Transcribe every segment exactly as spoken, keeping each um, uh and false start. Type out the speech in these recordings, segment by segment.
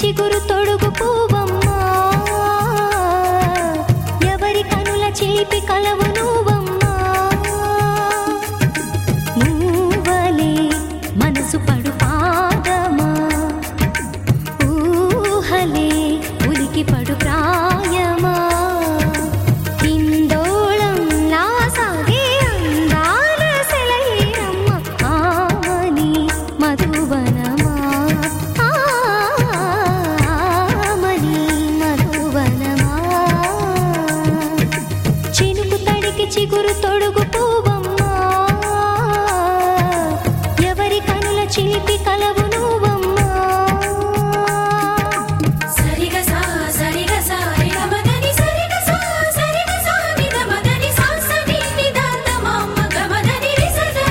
చిగురు తొడుగు పువ్వమ్మా, ఎవరి కనుల చిలిపి కలవు నువ్వమ్మా. నువ్వలే మనసు పడు పాదమా, ఊహలే ఉలికి పడు ప్రాయమా. హిందోళంలా సాగే అందాల సెలయేరమ్మ, ఆమని మధువనమా, ఆమని మధువనమా. చినుకు తడికి చిగురు తొడుగు పువ్వమ్మా, ఎవరి కనుల చిలిపి కలవు నువ్వమ్మా. సరిగ సా సరిగ సా రిగ మదని సరిగ సా సరిగ సా నిద మదని సా సని నిదాత మమ్మ గమదని రిసదా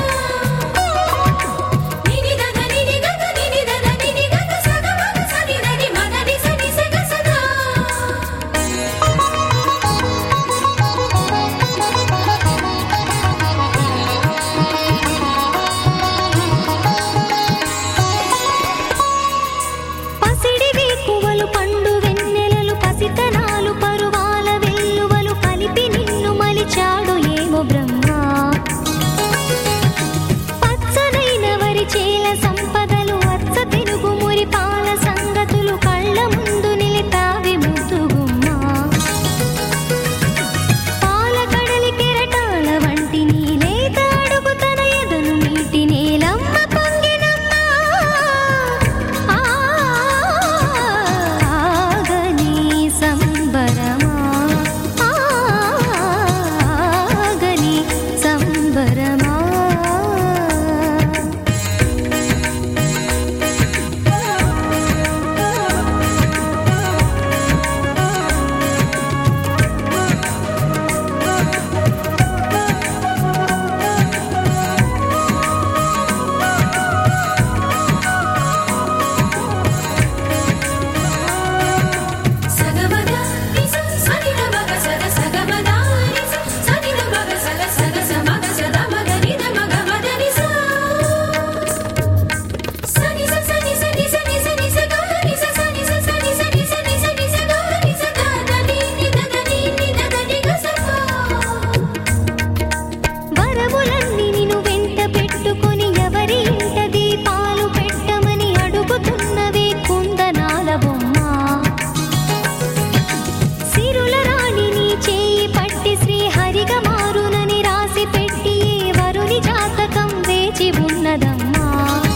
నిని దద నిని గద నిని దద నిని గద సగ మగ సని దని మదని సని సగ సదా. పసిడి వేకువలు పండు వెన్నెలలు పసితనాలు పరువాల వెల్లువలు కలిపి నిన్ను మలిచాడు ఏమో బ్రహ్మ. పచ్చనైన వరి చేల సంపదలు అచ్చ తెలుగు మురి పాల సంగతులు కళ్ళ ముందు నిలితావి ముద్దుగుమ్మ. పాల కడలి కెరటాల వంటి నీలేత అడుగు తన ఎదను నీటి నేలమ్మ పొంగినమ్మ. ఆగని సంబరమా, ఆగని సంబరమా. సగ మగ నిస సని ద మగ సగ సగ మగ నిస సని ద మగ సగ సగ స మగ సద మగ ని ద మగ మదని సా సని స సని సని సని సని స గ ని స సని స సని సని సని సని స గ ని స ద ద ని ని ద ద ని ని ద ద ని గ స పా. వరములన్నీ నిన్ను వెంట పెట్టుకొని ఎవరి ఇంట దీపాలు పెట్టమని అడుగుతున్నవే కుందనాల బొమ్మ. సిరుల రాణి నీ చేయి పట్టి శ్రీహరిగా మారునని రాసి పెట్టి ఏ వరుని జాతకం వేచి ఉన్నదమ్మా.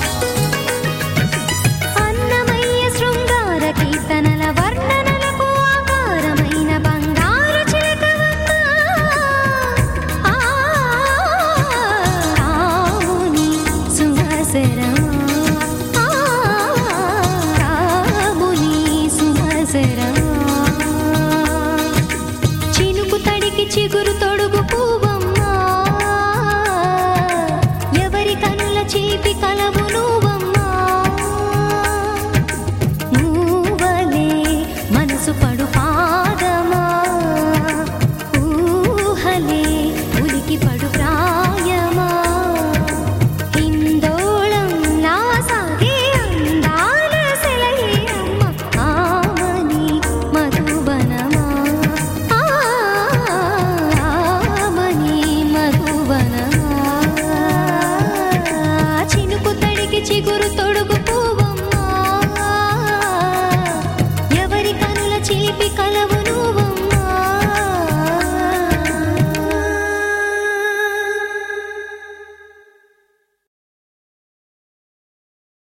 అన్నమయ్య శృంగార కీర్తనల వర్ణనలకు ఆకారమైన బంగారు చిలకవమ్మ. ఆ రాముని సుమసరమా, ఆ రాముని సుమసరమా. చినుకు తడికి చిగురు తొడుగు పువ్వమ్మా, ఎవరి కనుల చిలిపి కలవు నువ్వమ్మా. నువ్వలే మనసు పడు పాదమా, ఊహలే ఉలికి పడు ప్రాయమా. హిందోళంలా సాగే అందాల సెలయేరమ్మ, ఆమని మధువనమా, ఆమని మధువనమా. చినుకు తడికి చిగురు